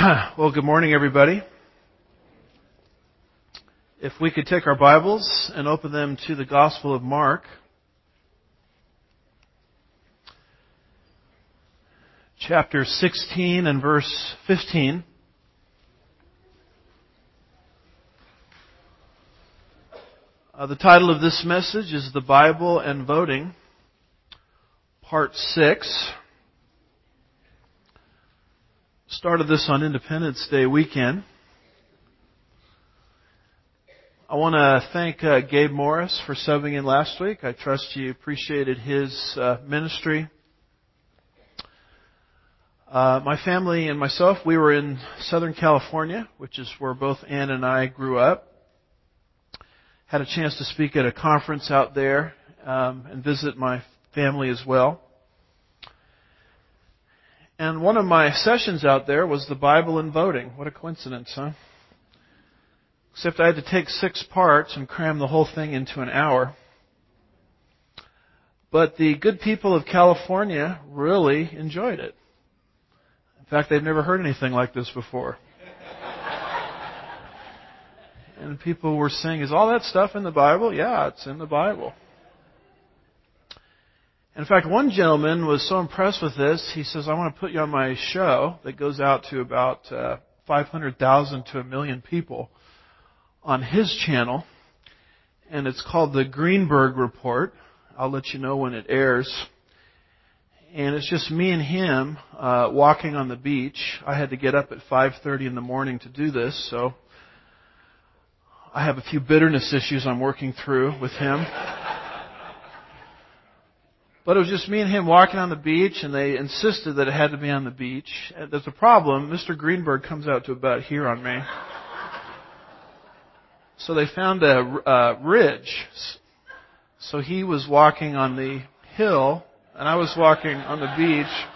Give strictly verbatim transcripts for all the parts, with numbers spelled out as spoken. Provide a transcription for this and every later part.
Well, good morning, everybody. If we could take our Bibles and open them to the Gospel of Mark, chapter sixteen and verse fifteen. Uh, the title of this message is The Bible and Voting, Part six. Started this on Independence Day weekend. I want to thank uh, Gabe Morris for subbing in last week. I trust you appreciated his uh, ministry. Uh, my family and myself, we were in Southern California, which is where both Ann and I grew up. Had a chance to speak at a conference out there um, and visit my family as well. And one of my sessions out there was the Bible and voting. What a coincidence, huh? Except I had to take six parts and cram the whole thing into an hour. But the good people of California really enjoyed it. In fact, they've never heard anything like this before. And people were saying, is all that stuff in the Bible? Yeah, it's in the Bible. In fact, one gentleman was so impressed with this, he says, I want to put you on my show that goes out to about uh, five hundred thousand to a million people on his channel. And it's called the Greenberg Report. I'll let you know when it airs. And it's just me and him uh, walking on the beach. I had to get up at five thirty in the morning to do this, so I have a few bitterness issues I'm working through with him. But it was just me and him walking on the beach, and they insisted that it had to be on the beach. And there's a problem. Mister Greenberg comes out to about here on me. So they found a, a ridge. So he was walking on the hill, and I was walking on the beach.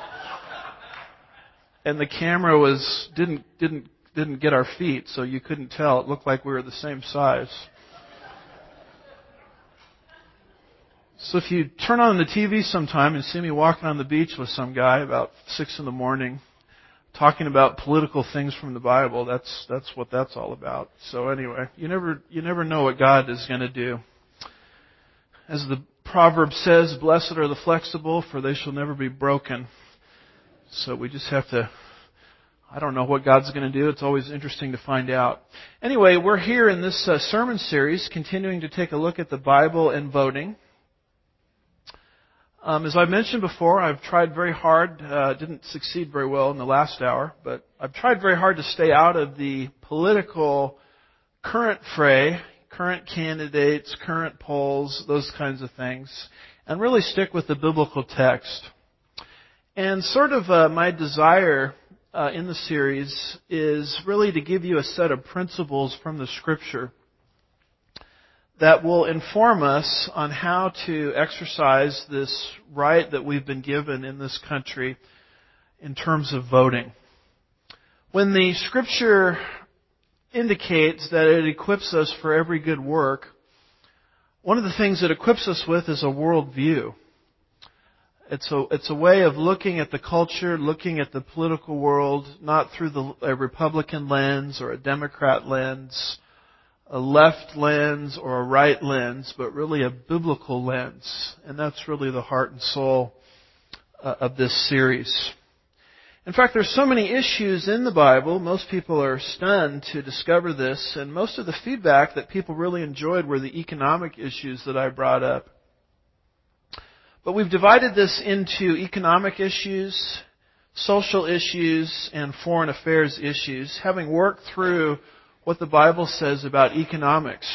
And the camera was didn't didn't didn't get our feet, so you couldn't tell. It looked like we were the same size. So if you turn on the T V sometime and see me walking on the beach with some guy about six in the morning, talking about political things from the Bible, that's that's what that's all about. So anyway, you never you never know what God is going to do. As the proverb says, blessed are the flexible, for they shall never be broken. So we just have to, I don't know what God's going to do. It's always interesting to find out. Anyway, we're here in this uh, sermon series, continuing to take a look at the Bible and voting. Um, as I mentioned before, I've tried very hard, uh, didn't succeed very well in the last hour, but I've tried very hard to stay out of the political current fray, current candidates, current polls, those kinds of things, and really stick with the biblical text. And sort of uh, my desire uh, in the series is really to give you a set of principles from the Scripture that will inform us on how to exercise this right that we've been given in this country in terms of voting. When the Scripture indicates that it equips us for every good work, one of the things it equips us with is a worldview. It's a, it's a way of looking at the culture, looking at the political world, not through the, a Republican lens or a Democrat lens, a left lens or a right lens, but really a biblical lens. And that's really the heart and soul uh, of this series. In fact, there's so many issues in the Bible, most people are stunned to discover this, and most of the feedback that people really enjoyed were the economic issues that I brought up. But we've divided this into economic issues, social issues, and foreign affairs issues, having worked through what the Bible says about economics.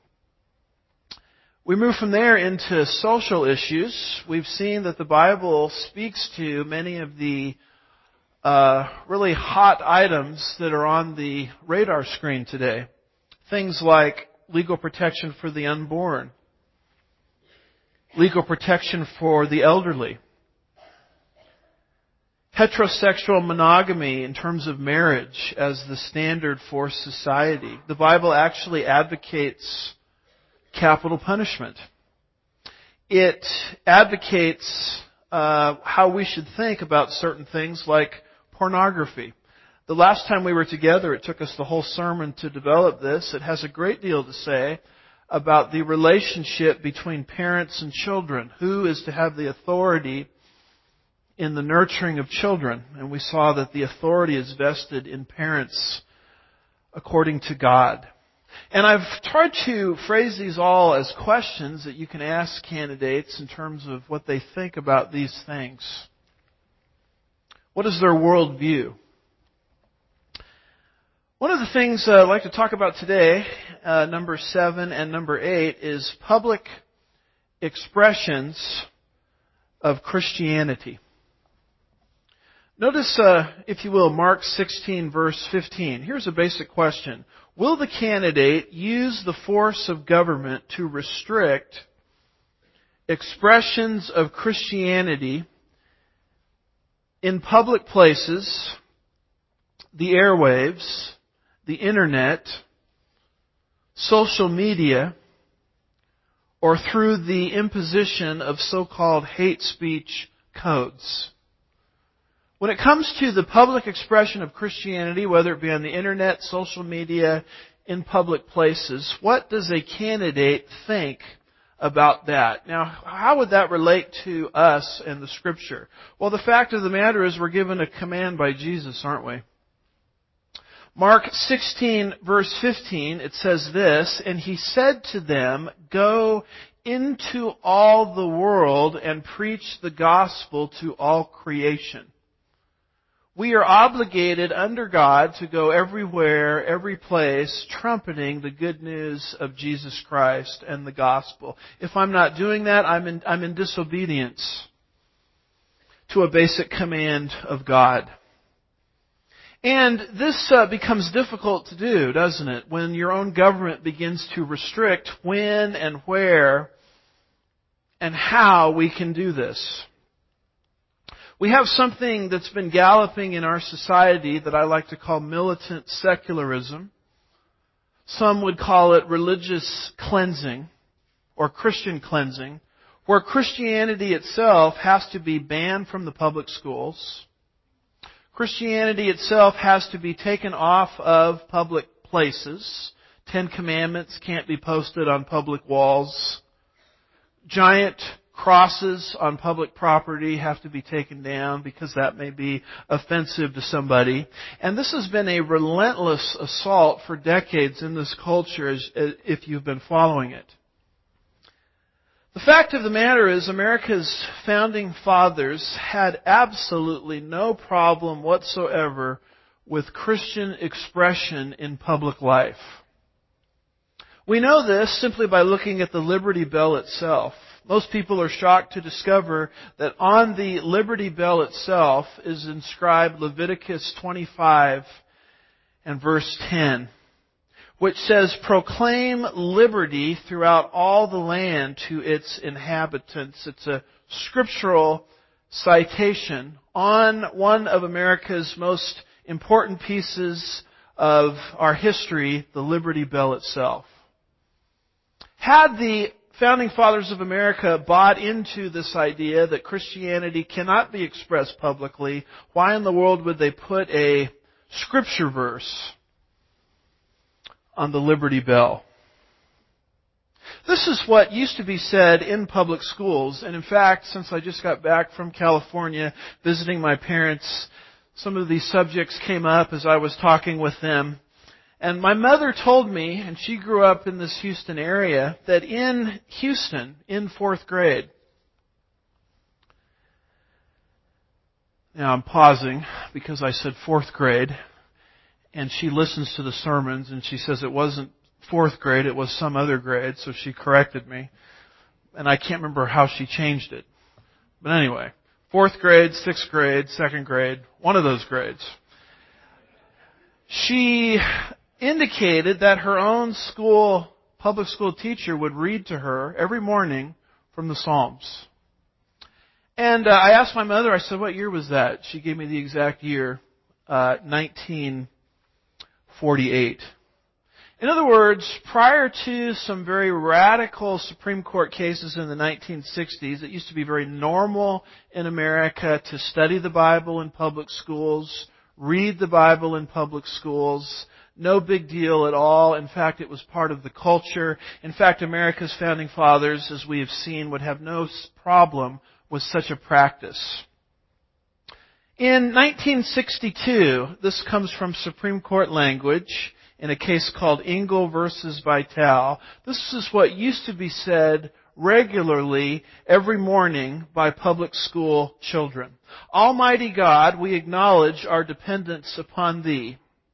We move from there into social issues. We've seen that the Bible speaks to many of the uh, really hot items that are on the radar screen today. Things like legal protection for the unborn, legal protection for the elderly, heterosexual monogamy in terms of marriage as the standard for society. The Bible actually advocates capital punishment. It advocates uh, how we should think about certain things like pornography. The last time we were together, it took us the whole sermon to develop this. It has a great deal to say about the relationship between parents and children. Who is to have the authority in the nurturing of children? And we saw that the authority is vested in parents according to God. And I've tried to phrase these all as questions that you can ask candidates in terms of what they think about these things. What is their worldview? One of the things uh, I'd like to talk about today, uh, number seven and number eight, is public expressions of Christianity. Notice, uh, if you will, Mark sixteen, verse fifteen. Here's a basic question. Will the candidate use the force of government to restrict expressions of Christianity in public places, the airwaves, the internet, social media, or through the imposition of so-called hate speech codes? When it comes to the public expression of Christianity, whether it be on the internet, social media, in public places, what does a candidate think about that? Now, how would that relate to us and the Scripture? Well, the fact of the matter is we're given a command by Jesus, aren't we? Mark sixteen, verse fifteen, it says this, "And he said to them, 'Go into all the world and preach the gospel to all creation.'" We are obligated under God to go everywhere, every place, trumpeting the good news of Jesus Christ and the gospel. If I'm not doing that, I'm in, I'm in disobedience to a basic command of God. And this uh, becomes difficult to do, doesn't it? When your own government begins to restrict when and where and how we can do this. We have something that's been galloping in our society that I like to call militant secularism. Some would call it religious cleansing or Christian cleansing, where Christianity itself has to be banned from the public schools. Christianity itself has to be taken off of public places. Ten Commandments can't be posted on public walls. Giant crosses on public property have to be taken down because that may be offensive to somebody. And this has been a relentless assault for decades in this culture, as, if you've been following it. The fact of the matter is America's founding fathers had absolutely no problem whatsoever with Christian expression in public life. We know this simply by looking at the Liberty Bell itself. Most people are shocked to discover that on the Liberty Bell itself is inscribed Leviticus twenty-five and verse ten, which says, "Proclaim liberty throughout all the land to its inhabitants." It's a scriptural citation on one of America's most important pieces of our history, the Liberty Bell itself. Had the Founding Fathers of America bought into this idea that Christianity cannot be expressed publicly, why in the world would they put a scripture verse on the Liberty Bell? This is what used to be said in public schools, and in fact, since I just got back from California visiting my parents, some of these subjects came up as I was talking with them. And my mother told me, and she grew up in this Houston area, that in Houston, in fourth grade, now I'm pausing because I said fourth grade, and she listens to the sermons, and she says it wasn't fourth grade, it was some other grade, so she corrected me. And I can't remember how she changed it. But anyway, fourth grade, sixth grade, second grade, one of those grades. She indicated that her own school, public school teacher would read to her every morning from the Psalms. And uh, I asked my mother, I said, "What year was that?" She gave me the exact year, uh, nineteen forty-eight. In other words, prior to some very radical Supreme Court cases in the nineteen sixties, it used to be very normal in America to study the Bible in public schools, read the Bible in public schools. No big deal at all. In fact, it was part of the culture. In fact, America's founding fathers, as we have seen, would have no problem with such a practice. In nineteen sixty-two, this comes from Supreme Court language in a case called Engel versus Vitale. This is what used to be said regularly every morning by public school children. Almighty God, we acknowledge our dependence upon Thee,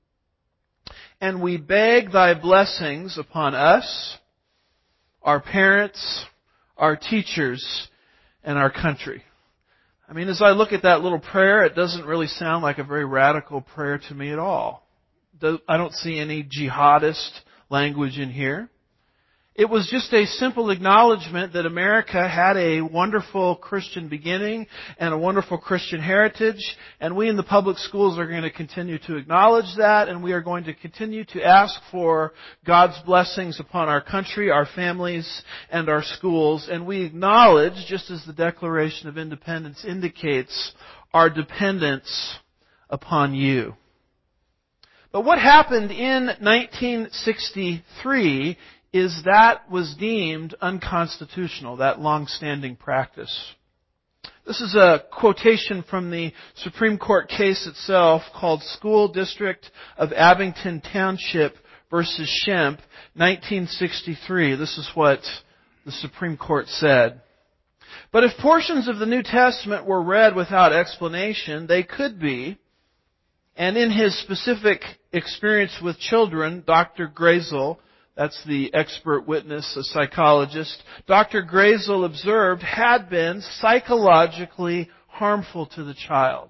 and we beg Thy blessings upon us, our parents, our teachers, and our country. I mean, as I look at that little prayer, it doesn't really sound like a very radical prayer to me at all. I don't see any jihadist language in here. It was just a simple acknowledgement that America had a wonderful Christian beginning and a wonderful Christian heritage, and we in the public schools are going to continue to acknowledge that, and we are going to continue to ask for God's blessings upon our country, our families, and our schools, and we acknowledge, just as the Declaration of Independence indicates, our dependence upon you. But what happened in nineteen sixty-three is that was deemed unconstitutional, that long-standing practice. This is a quotation from the Supreme Court case itself called School District of Abington Township versus Schempp, nineteen sixty-three. This is what the Supreme Court said. But if portions of the New Testament were read without explanation, they could be. And in his specific experience with children, Doctor Grazel, that's the expert witness, a psychologist, Doctor Grazel observed had been psychologically harmful to the child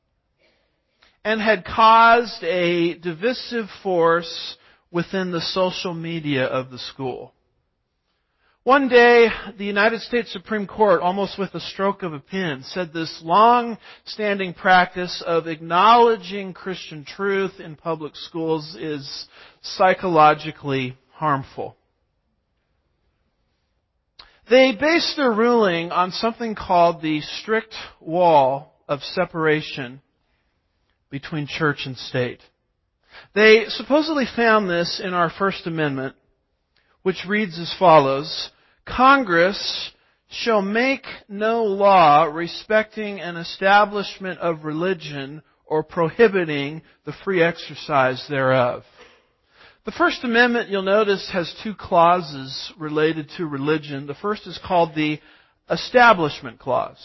and had caused a divisive force within the social media of the school. One day, the United States Supreme Court, almost with a stroke of a pen, said this long-standing practice of acknowledging Christian truth in public schools is psychologically harmful. They based their ruling on something called the strict wall of separation between church and state. They supposedly found this in our First Amendment, which reads as follows: Congress shall make no law respecting an establishment of religion or prohibiting the free exercise thereof. The First Amendment, you'll notice, has two clauses related to religion. The first is called the Establishment Clause.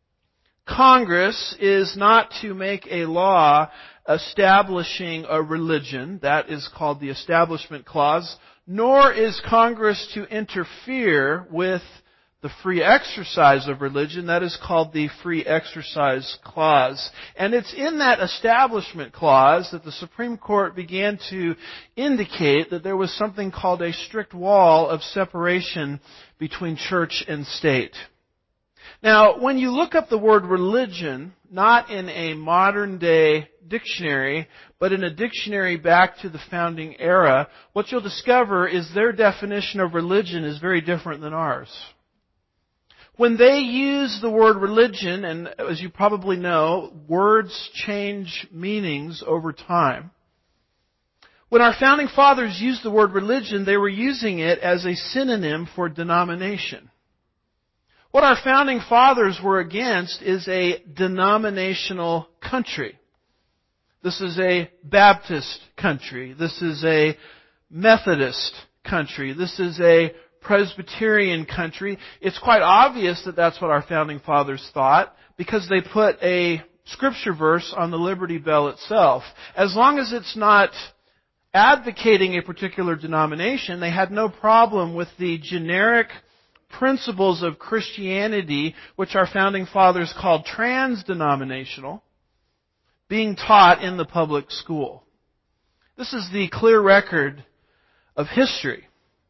Congress is not to make a law establishing a religion. That is called the Establishment Clause. Nor is Congress to interfere with the free exercise of religion. That is called the Free Exercise Clause. And it's in that Establishment Clause that the Supreme Court began to indicate that there was something called a strict wall of separation between church and state. Now, when you look up the word religion, not in a modern day dictionary, but in a dictionary back to the founding era, what you'll discover is their definition of religion is very different than ours. When they use the word religion, and as you probably know, words change meanings over time. When our founding fathers used the word religion, they were using it as a synonym for denomination. What our founding fathers were against is a denominational country. This is a Baptist country. This is a Methodist country. This is a Presbyterian country. It's quite obvious that that's what our founding fathers thought because they put a scripture verse on the Liberty Bell itself. As long as it's not advocating a particular denomination, they had no problem with the generic principles of Christianity, which our founding fathers called trans-denominational, being taught in the public school. This is the clear record of history.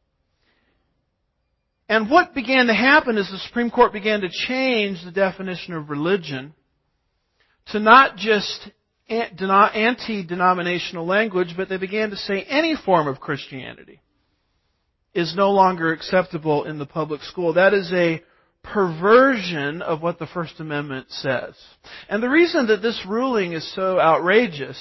And what began to happen is the Supreme Court began to change the definition of religion to not just anti-denominational language, but they began to say any form of Christianity is no longer acceptable in the public school. That is a perversion of what the First Amendment says. And the reason that this ruling is so outrageous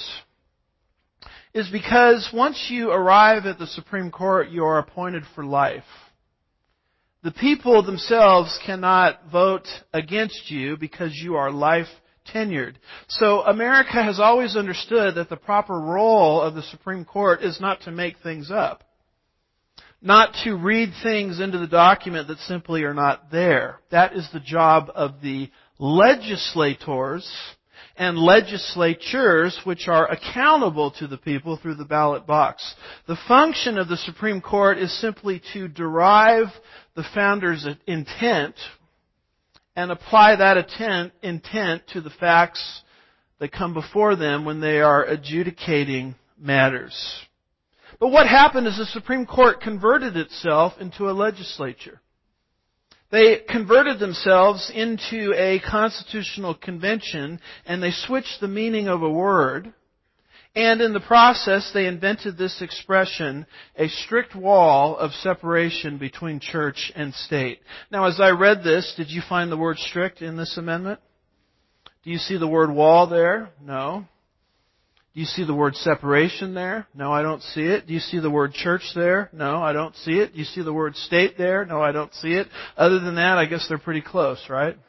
is because once you arrive at the Supreme Court, you are appointed for life. The people themselves cannot vote against you because you are life tenured. So America has always understood that the proper role of the Supreme Court is not to make things up. Not to read things into the document that simply are not there. That is the job of the legislators and legislatures, which are accountable to the people through the ballot box. The function of the Supreme Court is simply to derive the founders' intent and apply that intent, intent to the facts that come before them when they are adjudicating matters. But what happened is the Supreme Court converted itself into a legislature. They converted themselves into a constitutional convention, and they switched the meaning of a word. And in the process, they invented this expression, a strict wall of separation between church and state. Now, as I read this, did you find the word strict in this amendment? Do you see the word wall there? No. Do you see the word separation there? No, I don't see it. Do you see the word church there? No, I don't see it. Do you see the word state there? No, I don't see it. Other than that, I guess they're pretty close, right?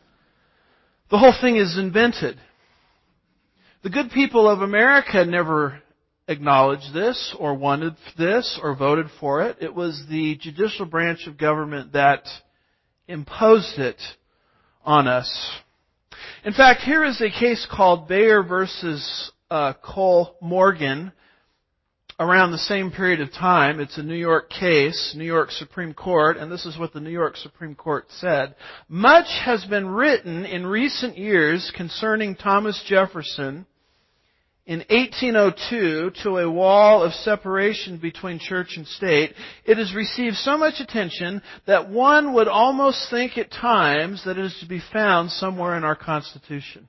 The whole thing is invented. The good people of America never acknowledged this or wanted this or voted for it. It was the judicial branch of government that imposed it on us. In fact, here is a case called Bayer versus Uh, Cole Morgan around the same period of time. It's a New York case, New York Supreme Court, and this is what the New York Supreme Court said. Much has been written in recent years concerning Thomas Jefferson in eighteen oh two to a wall of separation between church and state. It has received so much attention that one would almost think at times that it is to be found somewhere in our Constitution.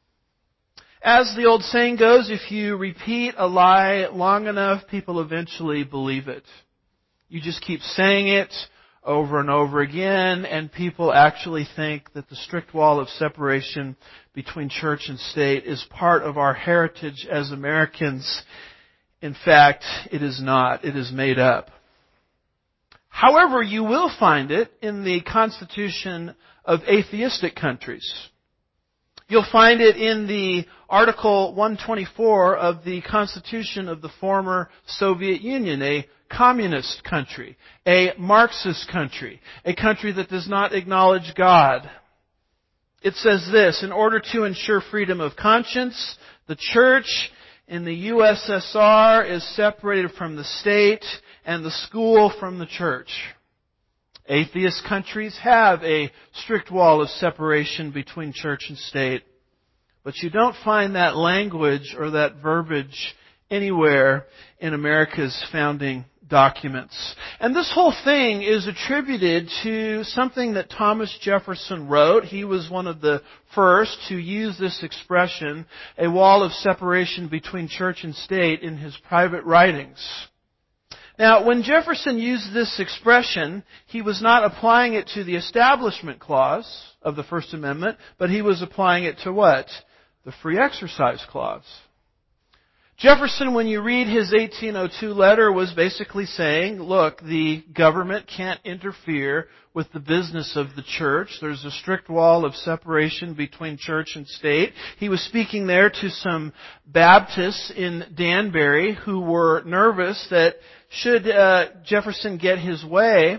As the old saying goes, if you repeat a lie long enough, people eventually believe it. You just keep saying it over and over again, and people actually think that the strict wall of separation between church and state is part of our heritage as Americans. In fact, it is not. It is made up. However, you will find it in the constitution of atheistic countries. You'll find it in the Article one twenty-four of the Constitution of the former Soviet Union, a communist country, a Marxist country, a country that does not acknowledge God. It says this, in order to ensure freedom of conscience, the church in the U S S R is separated from the state and the school from the church. Atheist countries have a strict wall of separation between church and state. But you don't find that language or that verbiage anywhere in America's founding documents. And this whole thing is attributed to something that Thomas Jefferson wrote. He was one of the first to use this expression, a wall of separation between church and state, in his private writings. Now, when Jefferson used this expression, he was not applying it to the Establishment Clause of the First Amendment, but he was applying it to what? The Free Exercise Clause. Jefferson, when you read his eighteen oh two letter, was basically saying, look, the government can't interfere with the business of the church. There's a strict wall of separation between church and state. He was speaking there to some Baptists in Danbury who were nervous that should uh, Jefferson get his way,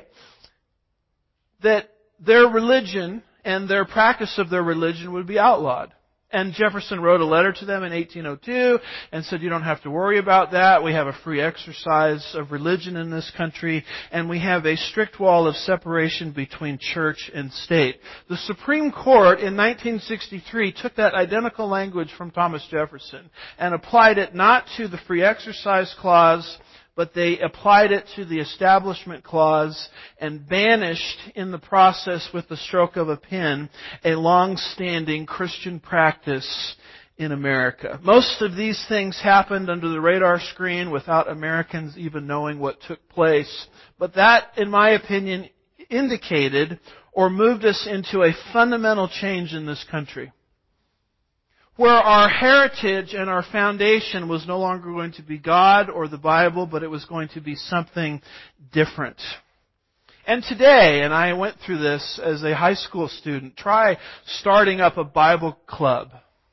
that their religion and their practice of their religion would be outlawed. And Jefferson wrote a letter to them in eighteen oh two and said, you don't have to worry about that. We have a free exercise of religion in this country, and we have a strict wall of separation between church and state. The Supreme Court in nineteen sixty-three took that identical language from Thomas Jefferson and applied it not to the Free Exercise Clause, but they applied it to the Establishment Clause and banished in the process with the stroke of a pen a long-standing Christian practice in America. Most of these things happened under the radar screen without Americans even knowing what took place. But that, in my opinion, indicated or moved us into a fundamental change in this country, where our heritage and our foundation was no longer going to be God or the Bible, but it was going to be something different. And today, and I went through this as a high school student, try starting up a Bible club,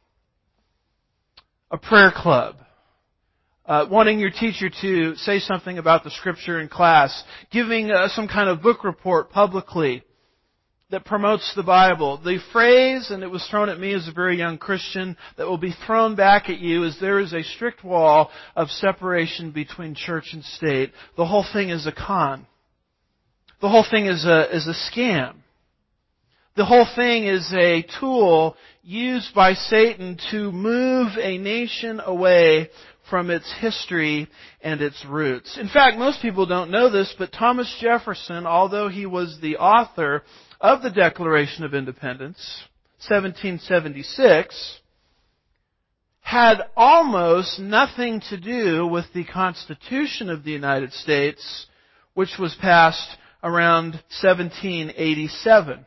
a prayer club, uh, wanting your teacher to say something about the Scripture in class, giving uh, some kind of book report publicly that promotes the Bible. The phrase, and it was thrown at me as a very young Christian, that will be thrown back at you is there is a strict wall of separation between church and state. The whole thing is a con. The whole thing is a, is a scam. The whole thing is a tool used by Satan to move a nation away from its history and its roots. In fact, most people don't know this, but Thomas Jefferson, although he was the author of the Declaration of Independence, seventeen seventy-six, had almost nothing to do with the Constitution of the United States, which was passed around seventeen eighty-seven.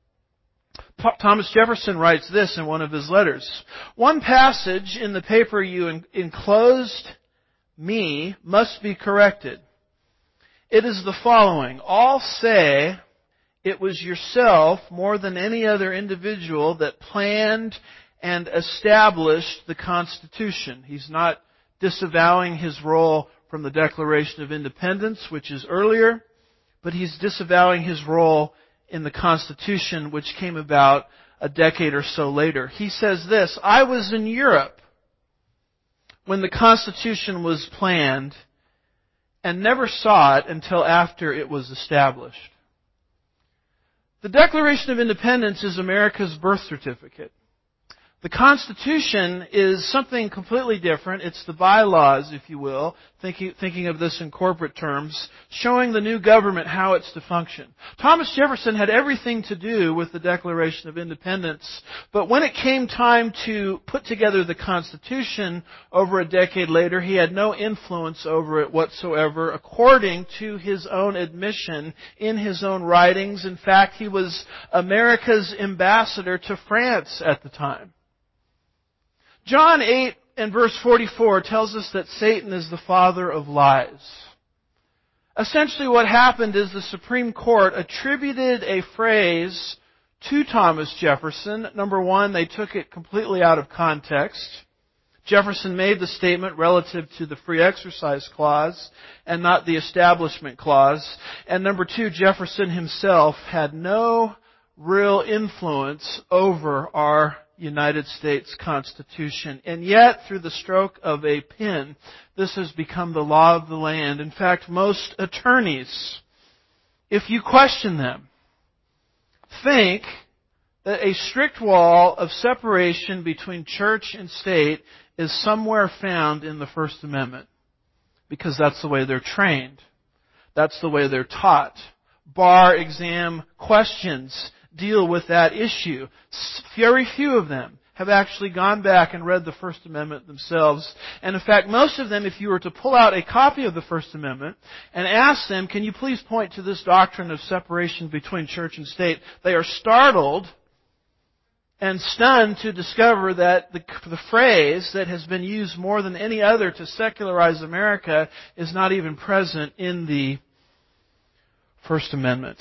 Thomas Jefferson writes this in one of his letters. One passage in the paper you enclosed me must be corrected. It is the following. All say it was yourself more than any other individual that planned and established the Constitution. He's not disavowing his role from the Declaration of Independence, which is earlier, but he's disavowing his role in the Constitution, which came about a decade or so later. He says this, I was in Europe when the Constitution was planned and never saw it until after it was established. The Declaration of Independence is America's birth certificate. The Constitution is something completely different. It's the bylaws, if you will, thinking, thinking of this in corporate terms, showing the new government how it's to function. Thomas Jefferson had everything to do with the Declaration of Independence, but when it came time to put together the Constitution over a decade later, he had no influence over it whatsoever, according to his own admission in his own writings. In fact, he was America's ambassador to France at the time. John eight and verse forty-four tells us that Satan is the father of lies. Essentially what happened is the Supreme Court attributed a phrase to Thomas Jefferson. Number one, they took it completely out of context. Jefferson made the statement relative to the Free Exercise Clause and not the Establishment Clause. And number two, Jefferson himself had no real influence over our United States Constitution. And yet, through the stroke of a pen, this has become the law of the land. In fact, most attorneys, if you question them, think that a strict wall of separation between church and state is somewhere found in the First Amendment. Because that's the way they're trained. That's the way they're taught. Bar exam questions deal with that issue. Very few of them have actually gone back and read the First Amendment themselves. And in fact, most of them, if you were to pull out a copy of the First Amendment and ask them, can you please point to this doctrine of separation between church and state, they are startled and stunned to discover that the, the phrase that has been used more than any other to secularize America is not even present in the First Amendment.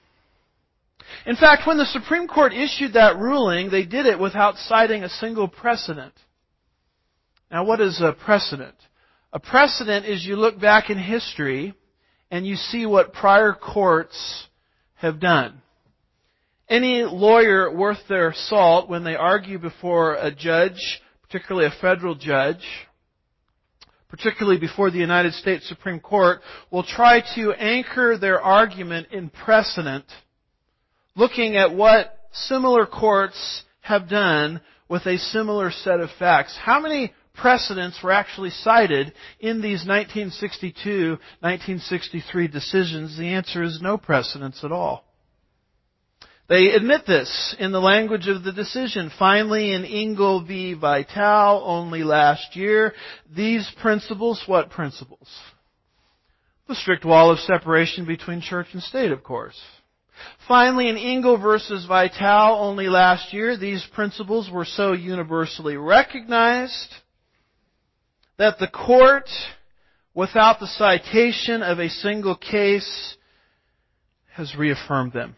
In fact, when the Supreme Court issued that ruling, they did it without citing a single precedent. Now, what is a precedent? A precedent is you look back in history and you see what prior courts have done. Any lawyer worth their salt, when they argue before a judge, particularly a federal judge, particularly before the United States Supreme Court, will try to anchor their argument in precedent, looking at what similar courts have done with a similar set of facts. How many precedents were actually cited in these nineteen sixty-two nineteen sixty-three decisions? The answer is no precedents at all. They admit this in the language of the decision. Finally, in Engel v. Vitale, only last year, these principles, what principles? The strict wall of separation between church and state, of course. Finally, in Engel versus Vitale, only last year, these principles were so universally recognized that the court, without the citation of a single case, has reaffirmed them.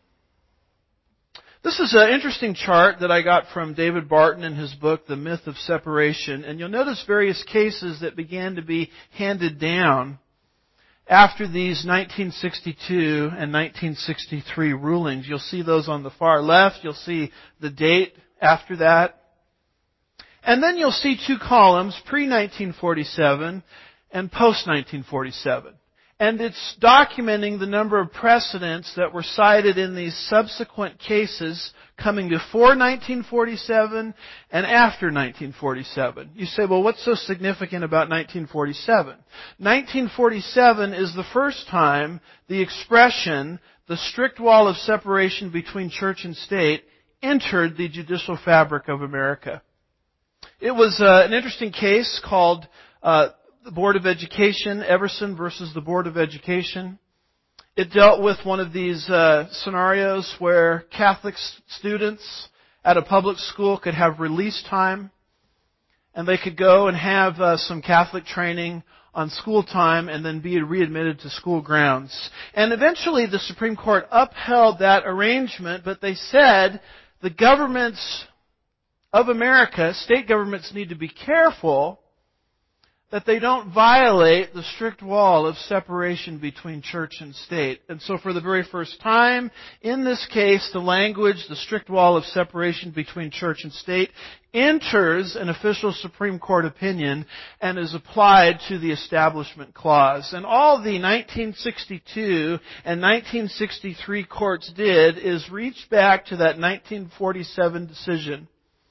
This is an interesting chart that I got from David Barton in his book, The Myth of Separation, and you'll notice various cases that began to be handed down after these nineteen sixty-two and nineteen sixty-three rulings. You'll see those on the far left. You'll see the date after that. And then you'll see two columns, pre-nineteen forty-seven and post-nineteen forty-seven. And it's documenting the number of precedents that were cited in these subsequent cases coming before nineteen forty-seven and after nineteen forty-seven. You say, well, what's so significant about nineteen forty-seven? nineteen forty-seven is the first time the expression, the strict wall of separation between church and state, entered the judicial fabric of America. It was uh, an interesting case called uh, the Board of Education, Everson versus the Board of Education. It dealt with one of these uh, scenarios where Catholic students at a public school could have release time, and they could go and have uh, some Catholic training on school time and then be readmitted to school grounds. And eventually the Supreme Court upheld that arrangement, but they said the governments of America, state governments, need to be careful that they don't violate the strict wall of separation between church and state. And so for the very first time, in this case, the language, the strict wall of separation between church and state, enters an official Supreme Court opinion and is applied to the Establishment Clause. And all the nineteen sixty-two and nineteen sixty-three courts did is reach back to that nineteen forty-seven decision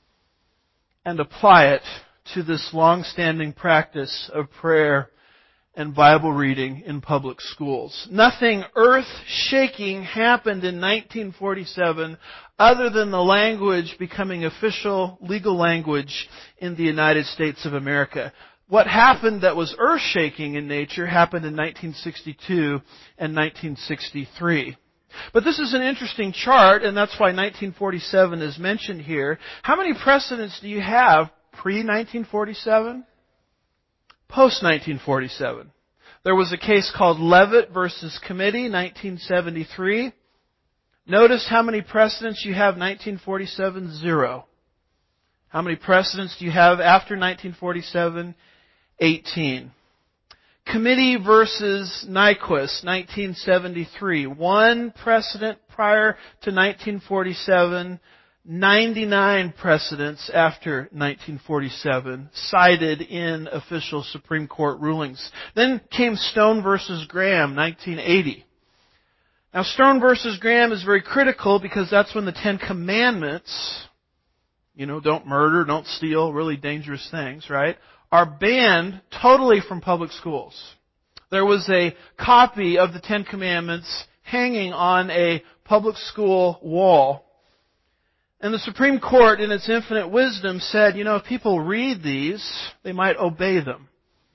and apply it to this long-standing practice of prayer and Bible reading in public schools. Nothing earth-shaking happened in nineteen forty-seven other than the language becoming official legal language in the United States of America. What happened that was earth-shaking in nature happened in nineteen sixty-two and nineteen sixty-three. But this is an interesting chart, and that's why nineteen forty-seven is mentioned here. How many precedents do you have pre-nineteen forty-seven? Post-nineteen forty-seven. There was a case called Levitt versus Committee, nineteen seventy-three. Notice how many precedents you have nineteen forty-seven? Zero. How many precedents do you have after nineteen forty-seven? eighteen. Committee versus Nyquist, nineteen seventy-three. One precedent prior to nineteen forty-seven, ninety-nine precedents after nineteen forty-seven, cited in official Supreme Court rulings. Then came Stone versus Graham, nineteen eighty. Now, Stone versus Graham is very critical because that's when the Ten Commandments, you know, don't murder, don't steal, really dangerous things, right, are banned totally from public schools. There was a copy of the Ten Commandments hanging on a public school wall. And the Supreme Court, in its infinite wisdom, said, you know, if people read these, they might obey them.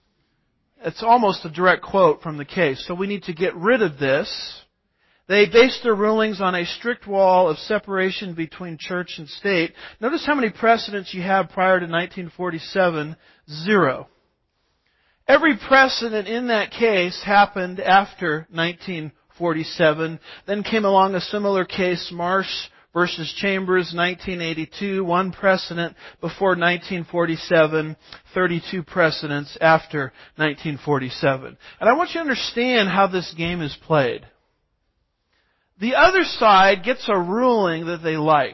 It's almost a direct quote from the case. So we need to get rid of this. They based their rulings on a strict wall of separation between church and state. Notice how many precedents you have prior to nineteen forty-seven. Zero. Every precedent in that case happened after nineteen forty-seven. Then came along a similar case, Marsh versus Chambers, nineteen eighty-two. One precedent before nineteen forty-seven. thirty-two precedents after nineteen forty-seven. And I want you to understand how this game is played. The other side gets a ruling that they like.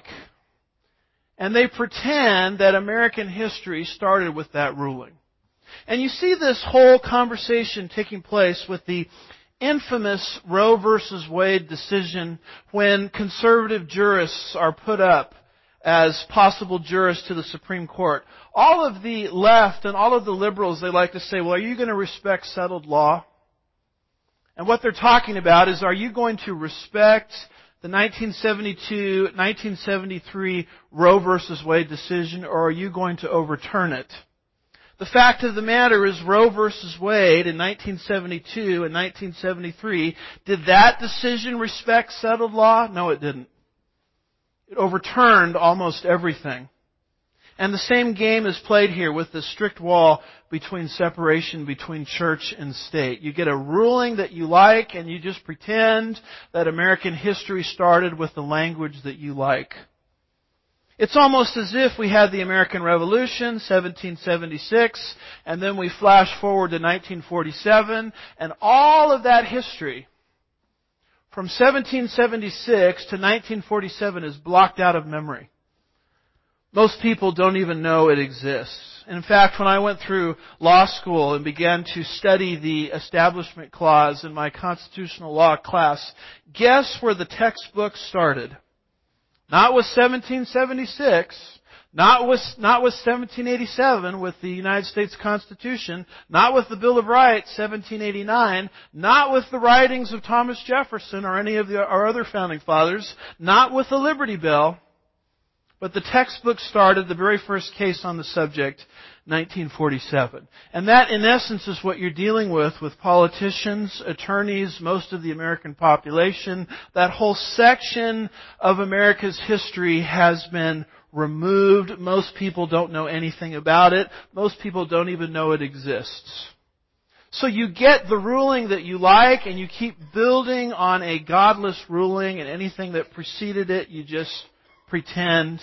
And they pretend that American history started with that ruling. And you see this whole conversation taking place with the infamous Roe versus Wade decision when conservative jurists are put up as possible jurists to the Supreme Court. All of the left and all of the liberals, they like to say, well, are you going to respect settled law? And what they're talking about is, are you going to respect the nineteen seventy-two, nineteen seventy-three Roe versus Wade decision, or are you going to overturn it? The fact of the matter is Roe versus Wade in nineteen seventy-two and nineteen seventy-three, did that decision respect settled law? No, it didn't. It overturned almost everything. And the same game is played here with the strict wall between separation between church and state. You get a ruling that you like and you just pretend that American history started with the language that you like. It's almost as if we had the American Revolution, seventeen seventy-six, and then we flash forward to nineteen forty-seven, and all of that history from seventeen seventy-six to nineteen forty-seven is blocked out of memory. Most people don't even know it exists. In fact, when I went through law school and began to study the Establishment Clause in my constitutional law class, guess where the textbook started? Not with seventeen seventy-six, not with, not with seventeen eighty-seven with the United States Constitution, not with the Bill of Rights, seventeen eighty-nine, not with the writings of Thomas Jefferson or any of the, our other founding fathers, not with the Liberty Bell, but the textbook started, the very first case on the subject, nineteen forty-seven. And that, in essence, is what you're dealing with with politicians, attorneys, most of the American population. That whole section of America's history has been removed. Most people don't know anything about it. Most people don't even know it exists. So you get the ruling that you like, and you keep building on a godless ruling, and anything that preceded it, you just pretend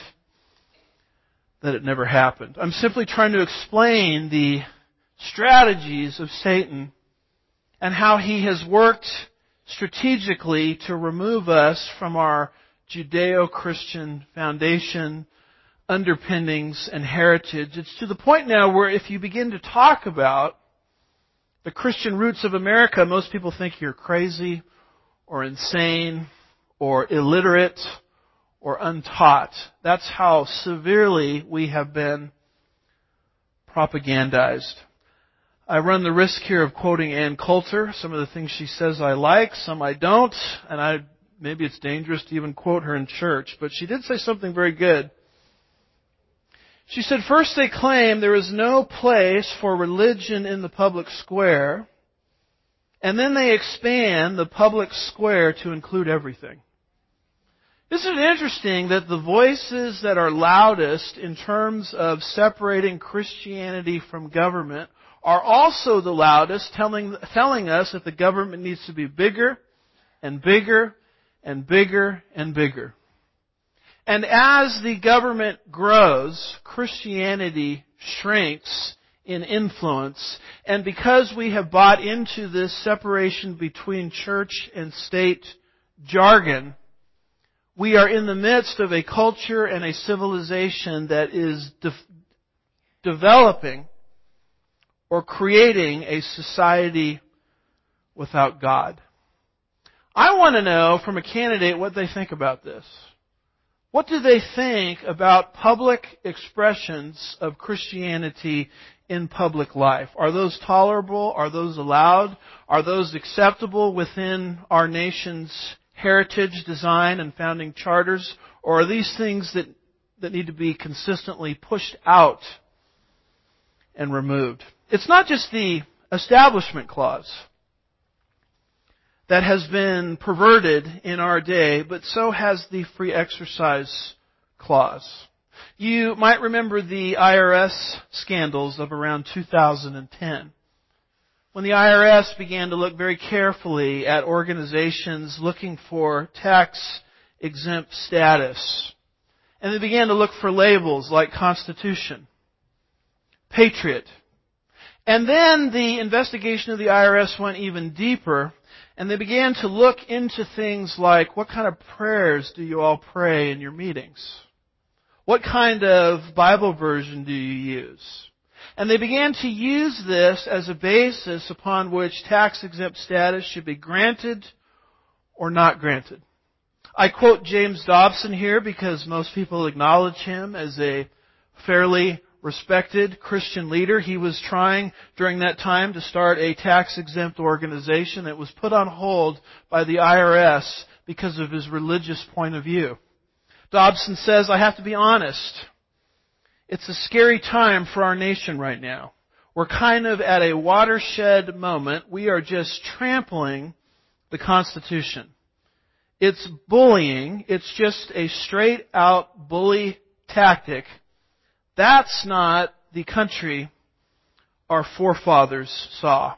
that it never happened. I'm simply trying to explain the strategies of Satan and how he has worked strategically to remove us from our Judeo-Christian foundation, underpinnings, and heritage. It's to the point now where if you begin to talk about the Christian roots of America, most people think you're crazy or insane or illiterate or untaught. That's how severely we have been propagandized. I run the risk here of quoting Ann Coulter. Some of the things she says I like, some I don't, and I maybe it's dangerous to even quote her in church, but she did say something very good. She said, first they claim there is no place for religion in the public square, and then they expand the public square to include everything. Isn't it interesting that the voices that are loudest in terms of separating Christianity from government are also the loudest, telling, telling us that the government needs to be bigger and bigger and bigger and bigger. And as the government grows, Christianity shrinks in influence. And because we have bought into this separation between church and state jargon, we are in the midst of a culture and a civilization that is de- developing or creating a society without God. I want to know from a candidate what they think about this. What do they think about public expressions of Christianity in public life? Are those tolerable? Are those allowed? Are those acceptable within our nation's heritage, design, and founding charters? Or are these things that, that need to be consistently pushed out and removed? It's not just the Establishment Clause that has been perverted in our day, but so has the Free Exercise Clause. You might remember the I R S scandals of around two thousand ten. When the I R S began to look very carefully at organizations looking for tax-exempt status. And they began to look for labels like Constitution, Patriot. And then the investigation of the I R S went even deeper, and they began to look into things like, what kind of prayers do you all pray in your meetings? What kind of Bible version do you use? And they began to use this as a basis upon which tax-exempt status should be granted or not granted. I quote James Dobson here because most people acknowledge him as a fairly respected Christian leader. He was trying during that time to start a tax-exempt organization that was put on hold by the I R S because of his religious point of view. Dobson says, I have to be honest. It's a scary time for our nation right now. We're kind of at a watershed moment. We are just trampling the Constitution. It's bullying. It's just a straight out bully tactic. That's not the country our forefathers saw.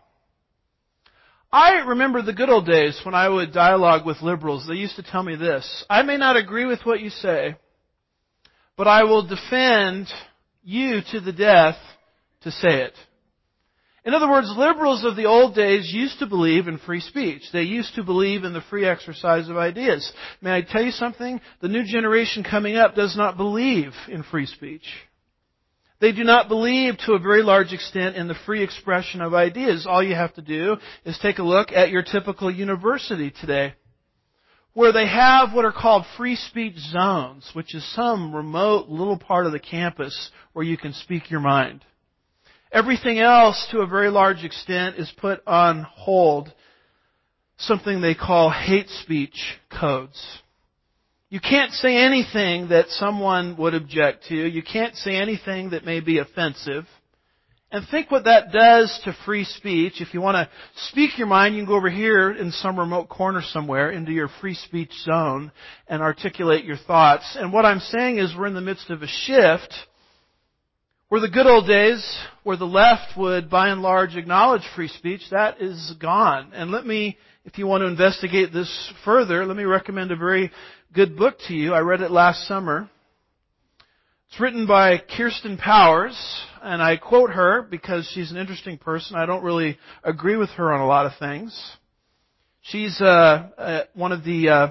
I remember the good old days when I would dialogue with liberals. They used to tell me this: I may not agree with what you say, but I will defend you to the death to say it. In other words, liberals of the old days used to believe in free speech. They used to believe in the free exercise of ideas. May I tell you something? The new generation coming up does not believe in free speech. They do not believe to a very large extent in the free expression of ideas. All you have to do is take a look at your typical university today, where they have what are called free speech zones, which is some remote little part of the campus where you can speak your mind. Everything else, to a very large extent, is put on hold, something they call hate speech codes. You can't say anything that someone would object to. You can't say anything that may be offensive. And think what that does to free speech. If you want to speak your mind, you can go over here in some remote corner somewhere into your free speech zone and articulate your thoughts. And what I'm saying is we're in the midst of a shift where the good old days, where the left would by and large acknowledge free speech, that is gone. And let me, if you want to investigate this further, let me recommend a very good book to you. I read it last summer. It's written by Kirsten Powers, and I quote her because she's an interesting person. I don't really agree with her on a lot of things. She's uh, uh, one of the uh,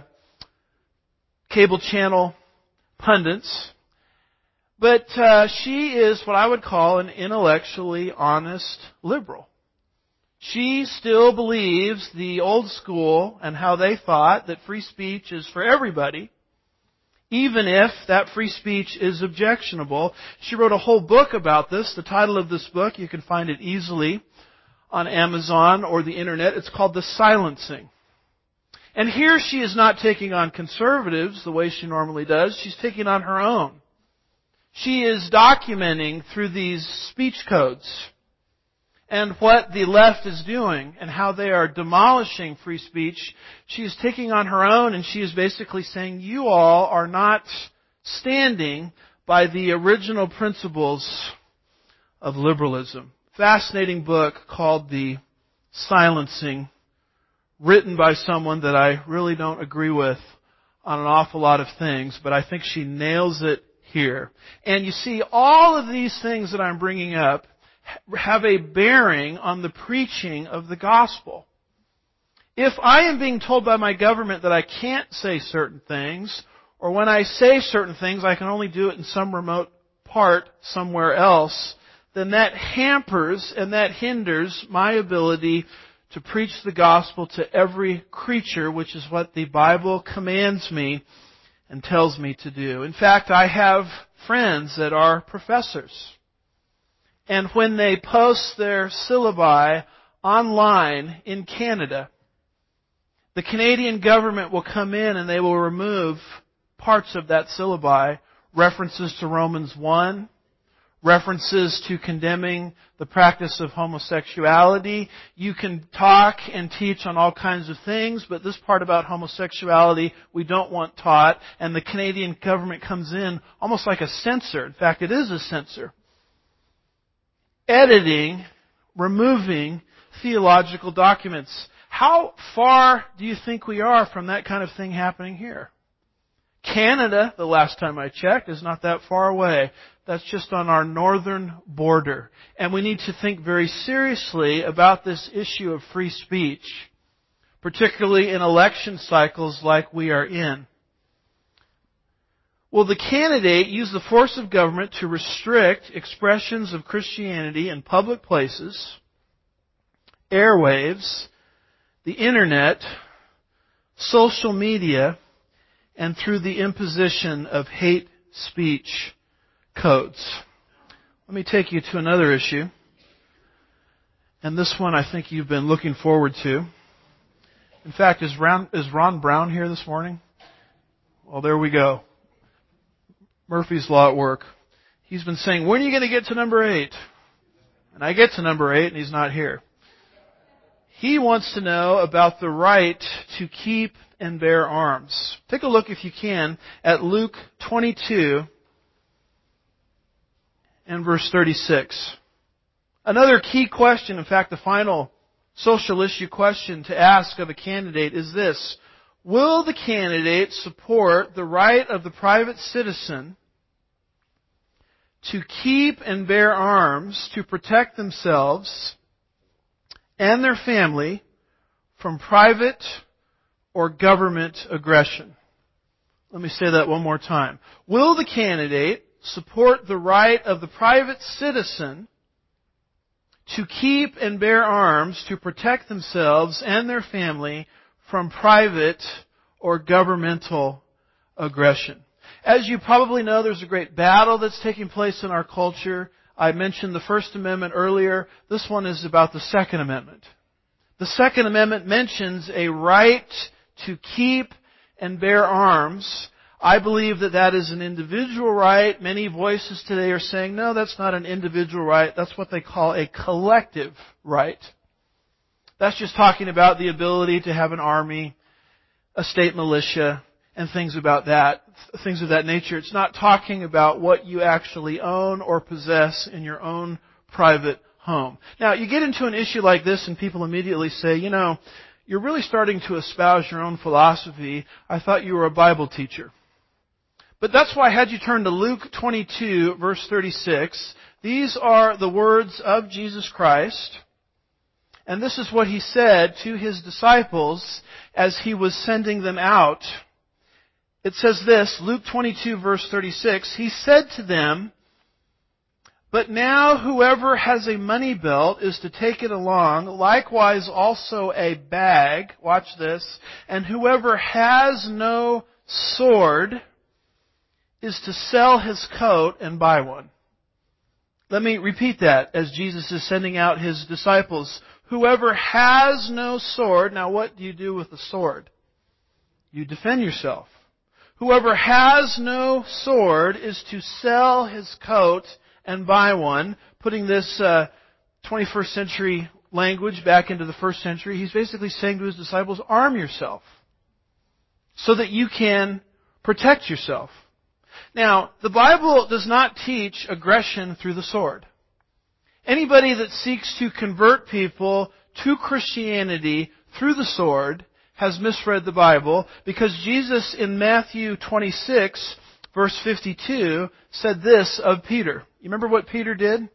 cable channel pundits. But uh, she is what I would call an intellectually honest liberal. She still believes the old school and how they thought that free speech is for everybody, even if that free speech is objectionable. She wrote a whole book about this. The title of this book, you can find it easily on Amazon or the Internet. It's called The Silencing. And here she is not taking on conservatives the way she normally does. She's taking on her own. She is documenting through these speech codes and what the left is doing and how they are demolishing free speech. She is taking on her own, and she is basically saying, you all are not standing by the original principles of liberalism. Fascinating book called The Silencing, written by someone that I really don't agree with on an awful lot of things, but I think she nails it here. And you see, all of these things that I'm bringing up have a bearing on the preaching of the gospel. If I am being told by my government that I can't say certain things, or when I say certain things I can only do it in some remote part somewhere else, then that hampers and that hinders my ability to preach the gospel to every creature, which is what the Bible commands me and tells me to do. In fact, I have friends that are professors. And when they post their syllabi online in Canada, the Canadian government will come in and they will remove parts of that syllabi, references to Romans one, references to condemning the practice of homosexuality. You can talk and teach on all kinds of things, but this part about homosexuality we don't want taught, and the Canadian government comes in almost like a censor. In fact, it is a censor. Editing, removing theological documents. How far do you think we are from that kind of thing happening here? Canada, the last time I checked, is not that far away. That's just on our northern border. And we need to think very seriously about this issue of free speech, particularly in election cycles like we are in. Will the candidate use the force of government to restrict expressions of Christianity in public places, airwaves, the Internet, social media, and through the imposition of hate speech codes? Let me take you to another issue. And this one I think you've been looking forward to. In fact, is Ron, is Ron Brown here this morning? Well, there we go. Murphy's Law at work. He's been saying, when are you going to get to number eight? And I get to number eight and he's not here. He wants to know about the right to keep and bear arms. Take a look, if you can, at Luke twenty-two and verse thirty-six. Another key question, in fact, the final social issue question to ask of a candidate is this: will the candidate support the right of the private citizen to keep and bear arms to protect themselves and their family from private or government aggression? Let me say that one more time. Will the candidate support the right of the private citizen to keep and bear arms to protect themselves and their family from private or governmental aggression? As you probably know, there's a great battle that's taking place in our culture. I mentioned the First Amendment earlier. This one is about the Second Amendment. The Second Amendment mentions a right to keep and bear arms. I believe that that is an individual right. Many voices today are saying, no, that's not an individual right. That's what they call a collective right. That's just talking about the ability to have an army, a state militia, and things about that, things of that nature. It's not talking about what you actually own or possess in your own private home. Now, you get into an issue like this and people immediately say, you know, you're really starting to espouse your own philosophy. I thought you were a Bible teacher. But that's why I had you turn to Luke twenty-two, verse thirty-six. These are the words of Jesus Christ. And this is what He said to His disciples as He was sending them out. It says this, Luke twenty-two, verse thirty-six, He said to them, "But now whoever has a money belt is to take it along, likewise also a bag," watch this, "and whoever has no sword is to sell his coat and buy one." Let me repeat that as Jesus is sending out His disciples. Whoever has no sword, now what do you do with a sword? You defend yourself. Whoever has no sword is to sell his coat and buy one. Putting this uh, twenty-first century language back into the first century, He's basically saying to His disciples, arm yourself so that you can protect yourself. Now, the Bible does not teach aggression through the sword. Anybody that seeks to convert people to Christianity through the sword has misread the Bible, because Jesus in Matthew twenty-six, verse fifty-two, said this of Peter. You remember what Peter did?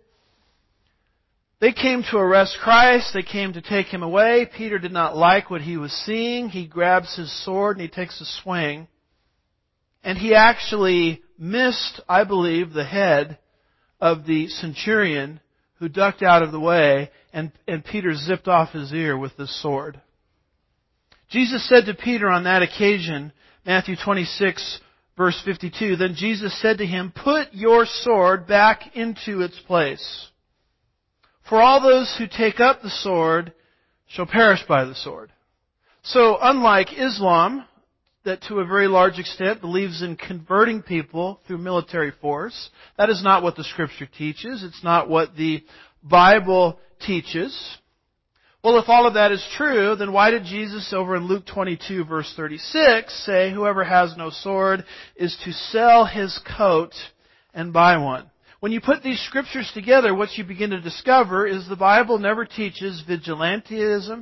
They came to arrest Christ. They came to take Him away. Peter did not like what he was seeing. He grabs his sword and he takes a swing. And he actually missed, I believe, the head of the centurion, who ducked out of the way, and, and Peter zipped off his ear with this sword. Jesus said to Peter on that occasion, Matthew twenty-six, verse fifty-two, "Then Jesus said to him, 'Put your sword back into its place. For all those who take up the sword shall perish by the sword.'" So, unlike Islam, that to a very large extent believes in converting people through military force, that is not what the Scripture teaches. It's not what the Bible teaches. Well, if all of that is true, then why did Jesus over in Luke twenty-two, verse thirty-six, say, "Whoever has no sword is to sell his coat and buy one"? When you put these Scriptures together, what you begin to discover is the Bible never teaches vigilantism.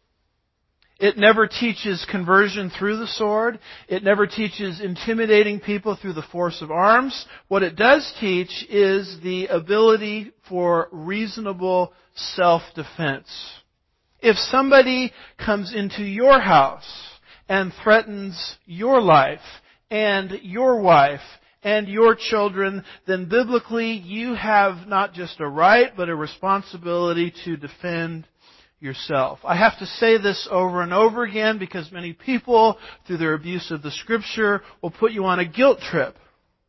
It never teaches conversion through the sword. It never teaches intimidating people through the force of arms. What it does teach is the ability for reasonable self-defense. If somebody comes into your house and threatens your life and your wife and your children, then biblically you have not just a right but a responsibility to defend yourself. I have to say this over and over again because many people, through their abuse of the Scripture, will put you on a guilt trip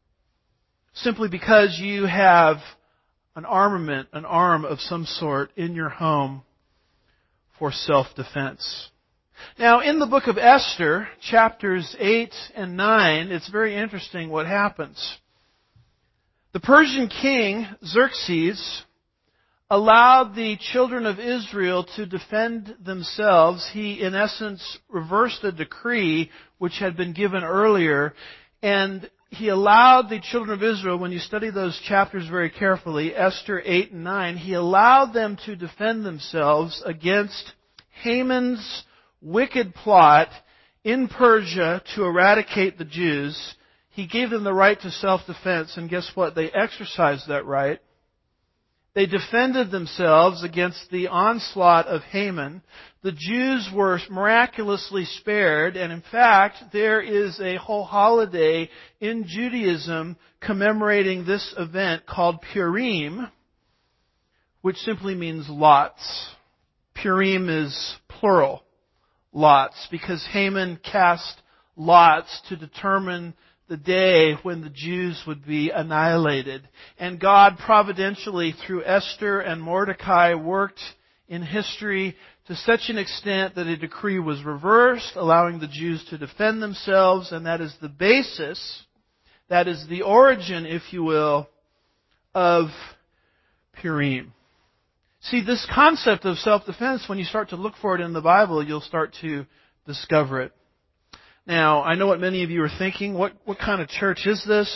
simply because you have an armament, an arm of some sort in your home for self-defense. Now, in the book of Esther, chapters eight and nine, it's very interesting what happens. The Persian king, Xerxes, allowed the children of Israel to defend themselves. He, in essence, reversed a decree which had been given earlier, and He allowed the children of Israel, when you study those chapters very carefully, Esther eight and nine, He allowed them to defend themselves against Haman's wicked plot in Persia to eradicate the Jews. He gave them the right to self-defense, and guess what? They exercised that right. They defended themselves against the onslaught of Haman. The Jews were miraculously spared, and in fact, there is a whole holiday in Judaism commemorating this event called Purim, which simply means lots. Purim is plural, lots, because Haman cast lots to determine the day when the Jews would be annihilated. And God providentially, through Esther and Mordecai, worked in history to such an extent that a decree was reversed, allowing the Jews to defend themselves, and that is the basis, that is the origin, if you will, of Purim. See, this concept of self-defense, when you start to look for it in the Bible, you'll start to discover it. Now, I know what many of you are thinking. What, what kind of church is this?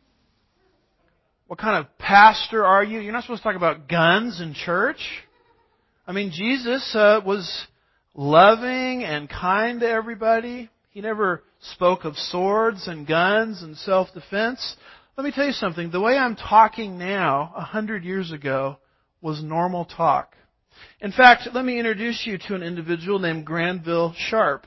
What kind of pastor are you? You're not supposed to talk about guns in church. I mean, Jesus uh, was loving and kind to everybody. He never spoke of swords and guns and self-defense. Let me tell you something. The way I'm talking now, a hundred years ago, was normal talk. In fact, let me introduce you to an individual named Granville Sharp.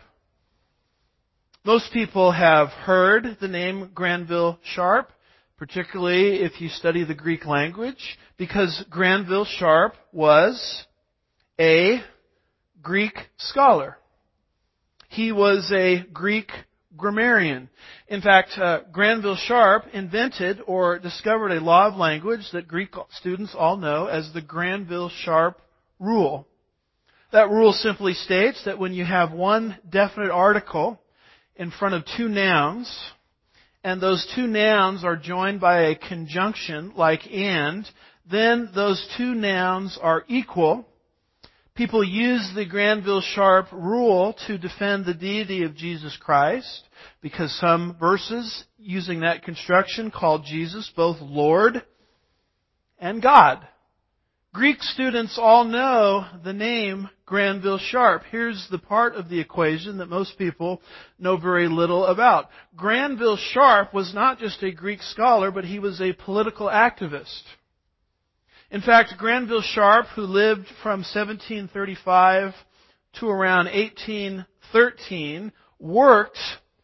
Most people have heard the name Granville Sharp, particularly if you study the Greek language, because Granville Sharp was a Greek scholar. He was a Greek grammarian. In fact, uh, Granville Sharp invented or discovered a law of language that Greek students all know as the Granville-Sharp rule. That rule simply states that when you have one definite article in front of two nouns, and those two nouns are joined by a conjunction like and, then those two nouns are equal. People use the Granville-Sharp rule to defend the deity of Jesus Christ, because some verses using that construction call Jesus both Lord and God. Greek students all know the name Granville-Sharp. Here's the part of the equation that most people know very little about. Granville-Sharp was not just a Greek scholar, but he was a political activist. In fact, Granville-Sharp, who lived from seventeen thirty-five to around eighteen thirteen, worked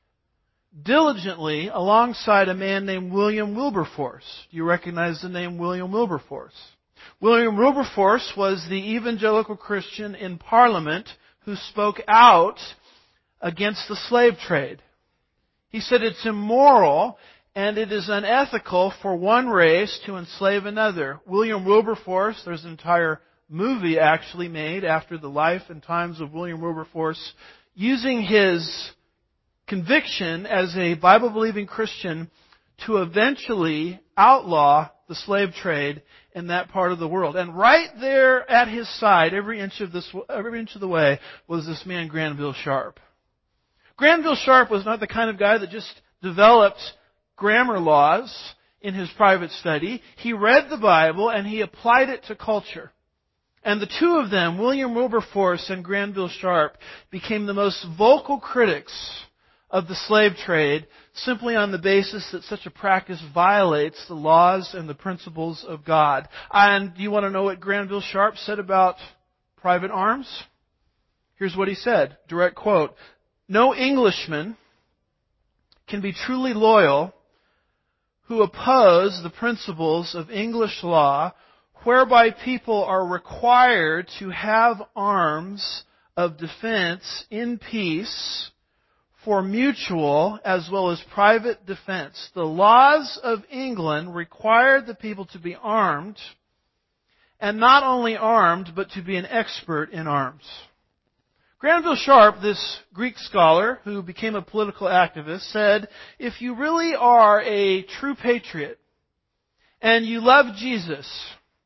diligently alongside a man named William Wilberforce. Do you recognize the name William Wilberforce? William Wilberforce was the evangelical Christian in Parliament who spoke out against the slave trade. He said it's immoral and it is unethical for one race to enslave another. William Wilberforce, there's an entire movie actually made after the life and times of William Wilberforce, using his conviction as a Bible-believing Christian to eventually outlaw the slave trade in that part of the world. And right there at his side, every inch of this, every inch of the way, was this man Granville Sharp. Granville Sharp was not the kind of guy that just developed grammar laws in his private study. He read the Bible and he applied it to culture. And the two of them, William Wilberforce and Granville Sharp, became the most vocal critics of the slave trade, simply on the basis that such a practice violates the laws and the principles of God. And do you want to know what Granville Sharp said about private arms? Here's what he said, direct quote, "No Englishman can be truly loyal who oppose the principles of English law, whereby people are required to have arms of defense in peace for mutual as well as private defense. The laws of England required the people to be armed, and not only armed, but to be an expert in arms." Granville Sharp, this Greek scholar who became a political activist, said, if you really are a true patriot and you love Jesus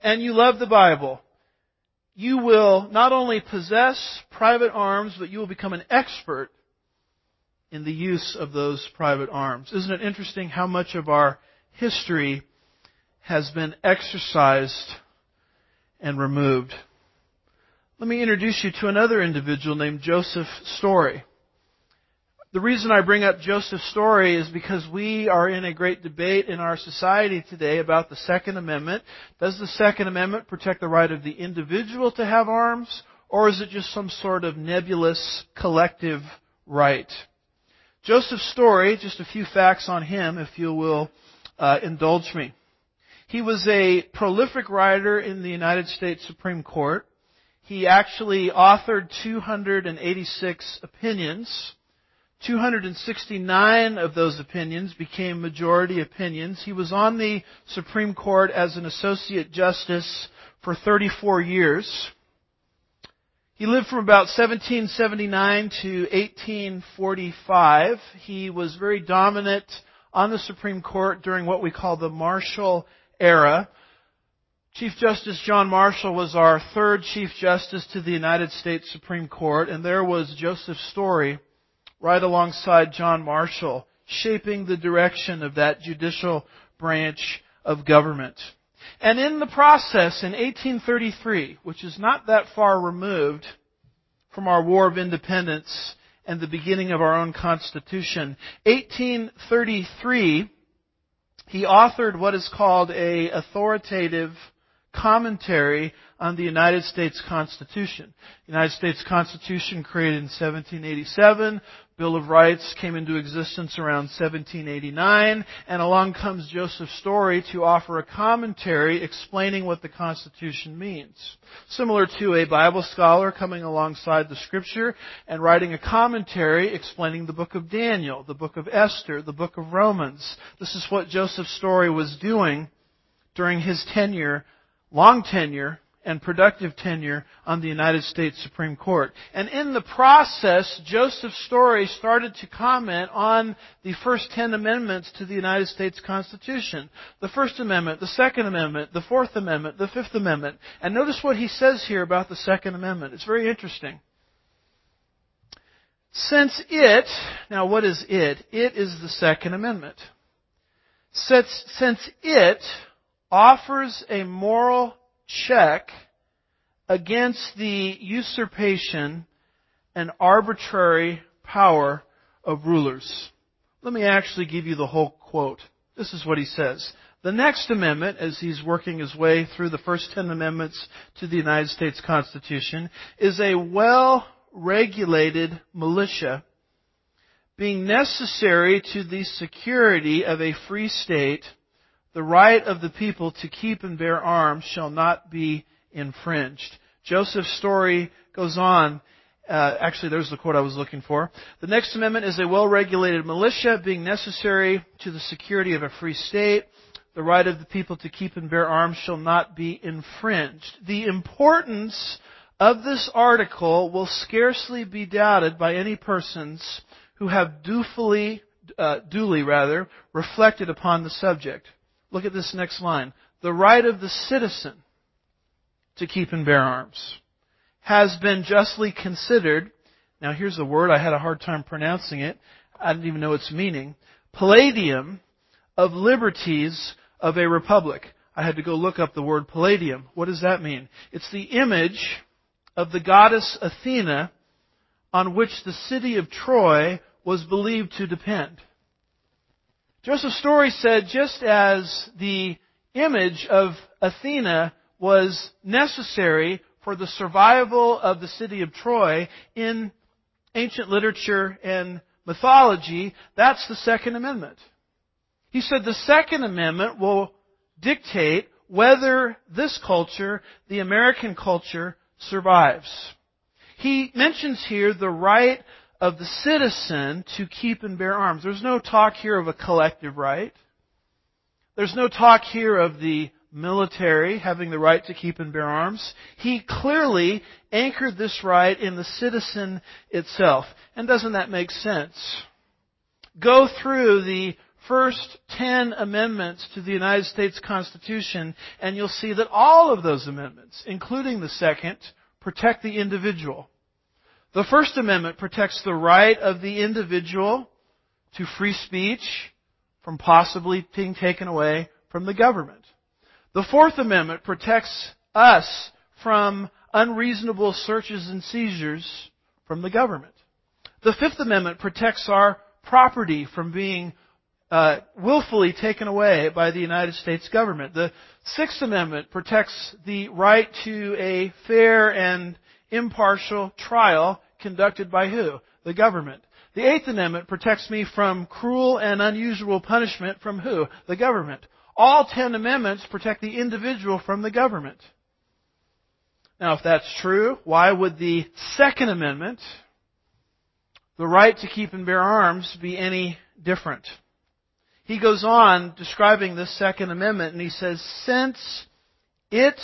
and you love the Bible, you will not only possess private arms, but you will become an expert in the use of those private arms. Isn't it interesting how much of our history has been exercised and removed? Let me introduce you to another individual named Joseph Story. The reason I bring up Joseph Story is because we are in a great debate in our society today about the Second Amendment. Does the Second Amendment protect the right of the individual to have arms, or is it just some sort of nebulous collective right? Joseph Story, just a few facts on him, if you will uh, indulge me. He was a prolific writer in the United States Supreme Court. He actually authored two hundred eighty-six opinions. two hundred sixty-nine of those opinions became majority opinions. He was on the Supreme Court as an associate justice for thirty-four years. He lived from about seventeen seventy-nine to eighteen forty-five. He was very dominant on the Supreme Court during what we call the Marshall era. Chief Justice John Marshall was our third Chief Justice to the United States Supreme Court, and there was Joseph Story right alongside John Marshall, shaping the direction of that judicial branch of government. And in the process, in eighteen thirty-three, which is not that far removed from our War of Independence and the beginning of our own Constitution, eighteen thirty-three, he authored what is called a authoritative commentary on the United States Constitution. The United States Constitution created in seventeen eighty-seven. Bill of Rights came into existence around seventeen eighty-nine, and along comes Joseph Story to offer a commentary explaining what the Constitution means. Similar to a Bible scholar coming alongside the Scripture and writing a commentary explaining the book of Daniel, the book of Esther, the book of Romans. This is what Joseph Story was doing during his tenure, long tenure, and productive tenure on the United States Supreme Court. And in the process, Joseph Story started to comment on the first ten amendments to the United States Constitution. The First Amendment, the Second Amendment, the Fourth Amendment, the Fifth Amendment. And notice what he says here about the Second Amendment. It's very interesting. Since it, now what is it? It is the Second Amendment. Since, since it offers a moral check against the usurpation and arbitrary power of rulers. Let me actually give you the whole quote. This is what he says. The next amendment, as he's working his way through the first ten amendments to the United States Constitution, is a well-regulated militia, being necessary to the security of a free state. The right of the people to keep and bear arms shall not be infringed. Joseph Story goes on. Uh, actually, there's the quote I was looking for. The next amendment is a well-regulated militia, being necessary to the security of a free state. The right of the people to keep and bear arms shall not be infringed. The importance of this article will scarcely be doubted by any persons who have dutifully, uh, duly rather, reflected upon the subject. Look at this next line. The right of the citizen to keep and bear arms has been justly considered. Now here's a word, I had a hard time pronouncing it. I didn't even know its meaning. Palladium of liberties of a republic. I had to go look up the word palladium. What does that mean? It's the image of the goddess Athena on which the city of Troy was believed to depend. Joseph Story said just as the image of Athena was necessary for the survival of the city of Troy in ancient literature and mythology, that's the Second Amendment. He said the Second Amendment will dictate whether this culture, the American culture, survives. He mentions here the right of the citizen to keep and bear arms. There's no talk here of a collective right. There's no talk here of the military having the right to keep and bear arms. He clearly anchored this right in the citizen itself. And doesn't that make sense? Go through the first ten amendments to the United States Constitution, and you'll see that all of those amendments, including the second, protect the individual. The First Amendment protects the right of the individual to free speech from possibly being taken away from the government. The Fourth Amendment protects us from unreasonable searches and seizures from the government. The Fifth Amendment protects our property from being uh, willfully taken away by the United States government. The Sixth Amendment protects the right to a fair and impartial trial conducted by who? The government. The Eighth Amendment protects me from cruel and unusual punishment from who? The government. All ten amendments protect the individual from the government. Now, if that's true, why would the Second Amendment, the right to keep and bear arms, be any different? He goes on describing this Second Amendment, and he says, since it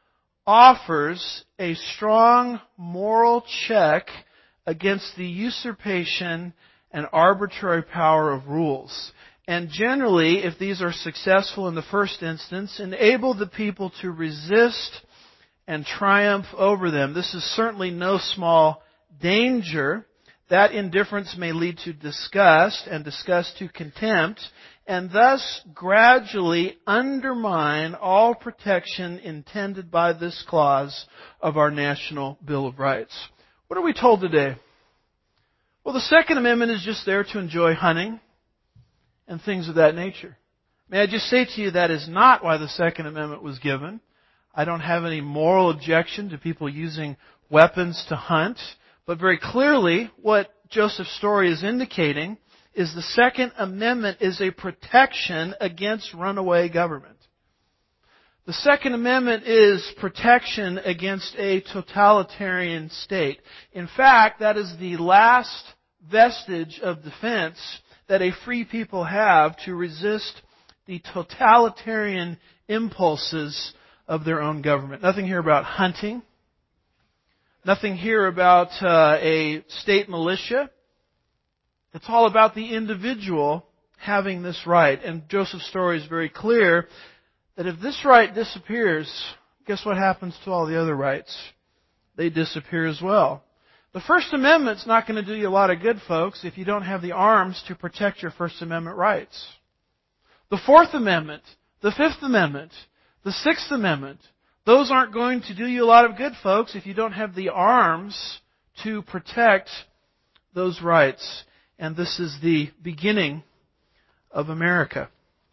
offers a strong moral check against the usurpation and arbitrary power of rules, and generally, if these are successful in the first instance, enable the people to resist and triumph over them. This is certainly no small danger. That indifference may lead to disgust, and disgust to contempt, and thus gradually undermine all protection intended by this clause of our National Bill of Rights. What are we told today? Well, the Second Amendment is just there to enjoy hunting and things of that nature. May I just say to you, that is not why the Second Amendment was given. I don't have any moral objection to people using weapons to hunt, but very clearly what Joseph's story is indicating is the Second Amendment is a protection against runaway government. The Second Amendment is protection against a totalitarian state. In fact, that is the last vestige of defense that a free people have to resist the totalitarian impulses of their own government. Nothing here about hunting. Nothing here about uh, a state militia. It's all about the individual having this right. And Joseph's story is very clear that if this right disappears, guess what happens to all the other rights? They disappear as well. The First Amendment's not going to do you a lot of good, folks, if you don't have the arms to protect your First Amendment rights. The Fourth Amendment, the Fifth Amendment, the Sixth Amendment, those aren't going to do you a lot of good, folks, if you don't have the arms to protect those rights. And this is the beginning of America.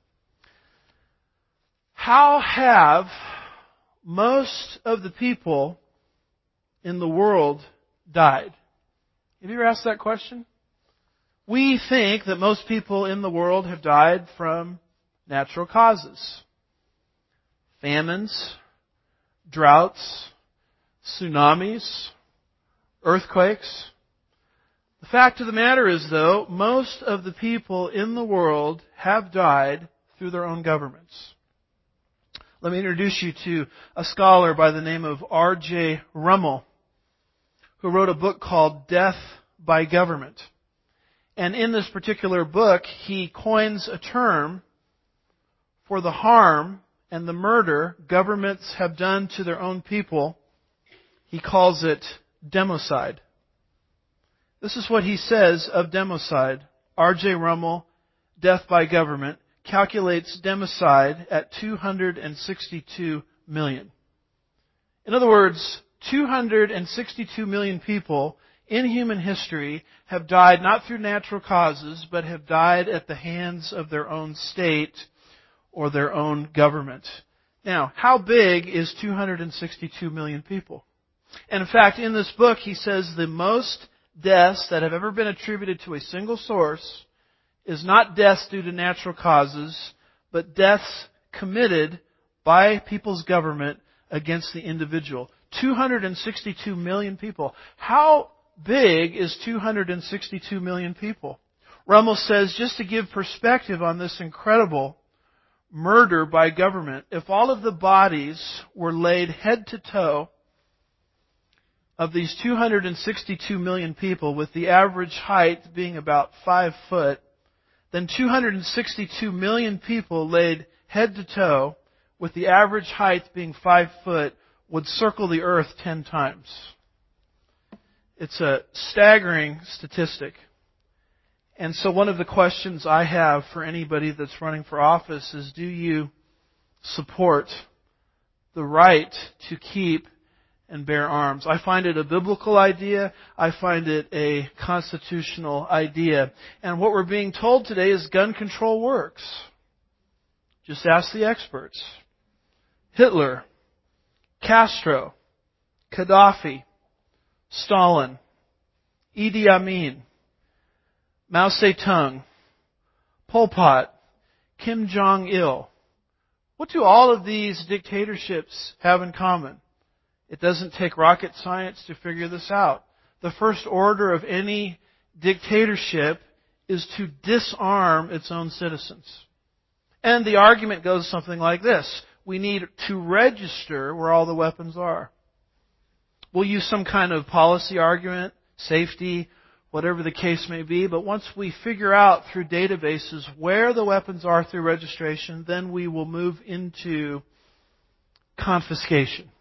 How have most of the people in the world died? Have you ever asked that question? We think that most people in the world have died from natural causes. Famines, droughts, tsunamis, earthquakes. The fact of the matter is, though, most of the people in the world have died through their own governments. Let me introduce you to a scholar by the name of R J Rummel, who wrote a book called Death by Government. And in this particular book, he coins a term for the harm and the murder governments have done to their own people. He calls it democide. This is what he says of democide. R J Rummel, Death by Government, calculates democide at two hundred sixty-two million. In other words, two hundred sixty-two million people in human history have died not through natural causes, but have died at the hands of their own state or their own government. Now, how big is two hundred sixty-two million people? And in fact, in this book, he says the most deaths that have ever been attributed to a single source is not deaths due to natural causes, but deaths committed by people's government against the individual. two hundred sixty-two million people. How big is two hundred sixty-two million people? Rummel says, just to give perspective on this incredible murder by government, if all of the bodies were laid head to toe of these two hundred sixty-two million people, with the average height being about five foot, then two hundred sixty-two million people laid head to toe, with the average height being five foot, would circle the earth ten times. It's a staggering statistic. And so one of the questions I have for anybody that's running for office is, do you support the right to keep and bear arms? I find it a biblical idea. I find it a constitutional idea. And what we're being told today is gun control works. Just ask the experts. Hitler, Castro, Gaddafi, Stalin, Idi Amin, Mao Zedong, Pol Pot, Kim Jong-il. What do all of these dictatorships have in common? It doesn't take rocket science to figure this out. The first order of any dictatorship is to disarm its own citizens. And the argument goes something like this. We need to register where all the weapons are. We'll use some kind of policy argument, safety, whatever the case may be, but once we figure out through databases where the weapons are through registration, then we will move into confiscation.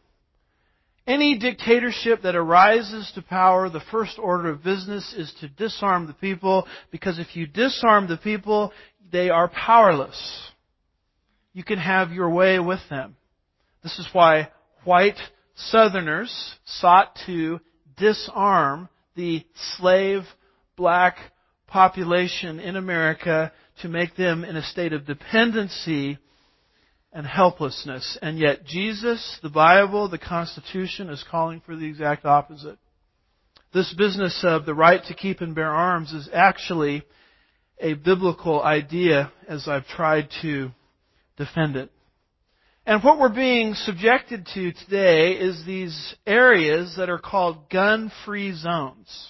Any dictatorship that arises to power, the first order of business is to disarm the people, because if you disarm the people, they are powerless. You can have your way with them. This is why white Southerners sought to disarm the slave black population in America to make them in a state of dependency and helplessness. And yet Jesus, the Bible, the Constitution is calling for the exact opposite. This business of the right to keep and bear arms is actually a biblical idea, as I've tried to defend it. And what we're being subjected to today is these areas that are called gun-free zones.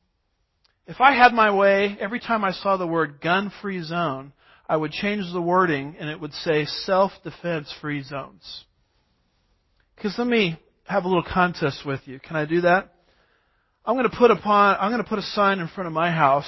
If I had my way, every time I saw the word gun-free zone, I would change the wording and it would say self-defense free zones. Because let me have a little contest with you. Can I do that? I'm going to put upon, I'm going to put a sign in front of my house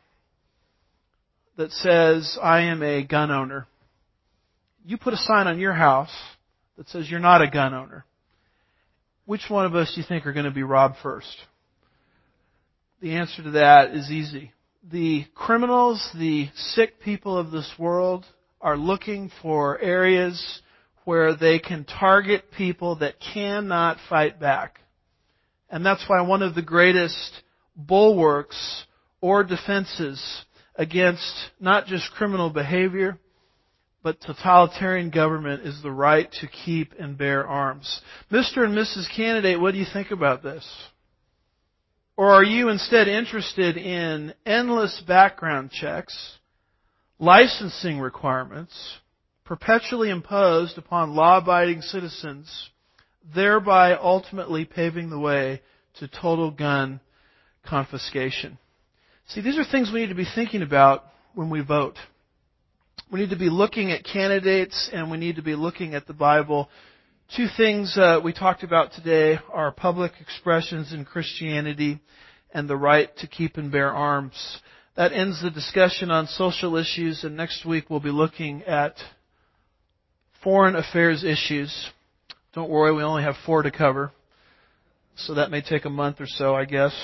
that says, I am a gun owner. You put a sign on your house that says you're not a gun owner. Which one of us do you think are going to be robbed first? The answer to that is easy. The criminals, the sick people of this world are looking for areas where they can target people that cannot fight back. And that's why one of the greatest bulwarks or defenses against not just criminal behavior, but totalitarian government is the right to keep and bear arms. Mister and Missus Candidate, what do you think about this? Or are you instead interested in endless background checks, licensing requirements, perpetually imposed upon law-abiding citizens, thereby ultimately paving the way to total gun confiscation? See, these are things we need to be thinking about when we vote. We need to be looking at candidates, and we need to be looking at the Bible. Two things uh, we talked about today are public expressions in Christianity and the right to keep and bear arms. That ends the discussion on social issues, and next week we'll be looking at foreign affairs issues. Don't worry, we only have four to cover, so that may take a month or so, I guess.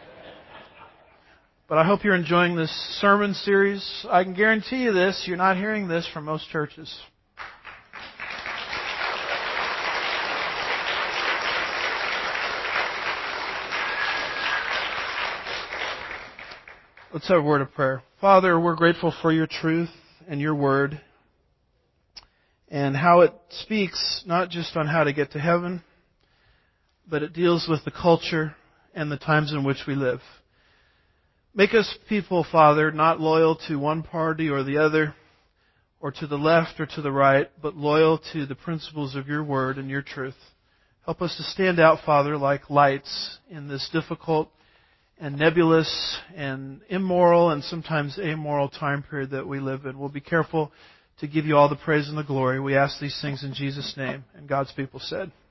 But I hope you're enjoying this sermon series. I can guarantee you this, you're not hearing this from most churches. Let's have a word of prayer. Father, we're grateful for your truth and your word and how it speaks not just on how to get to heaven, but it deals with the culture and the times in which we live. Make us people, Father, not loyal to one party or the other, or to the left or to the right, but loyal to the principles of your word and your truth. Help us to stand out, Father, like lights in this difficult and nebulous and immoral and sometimes amoral time period that we live in. We'll be careful to give you all the praise and the glory. We ask these things in Jesus' name. And God's people said,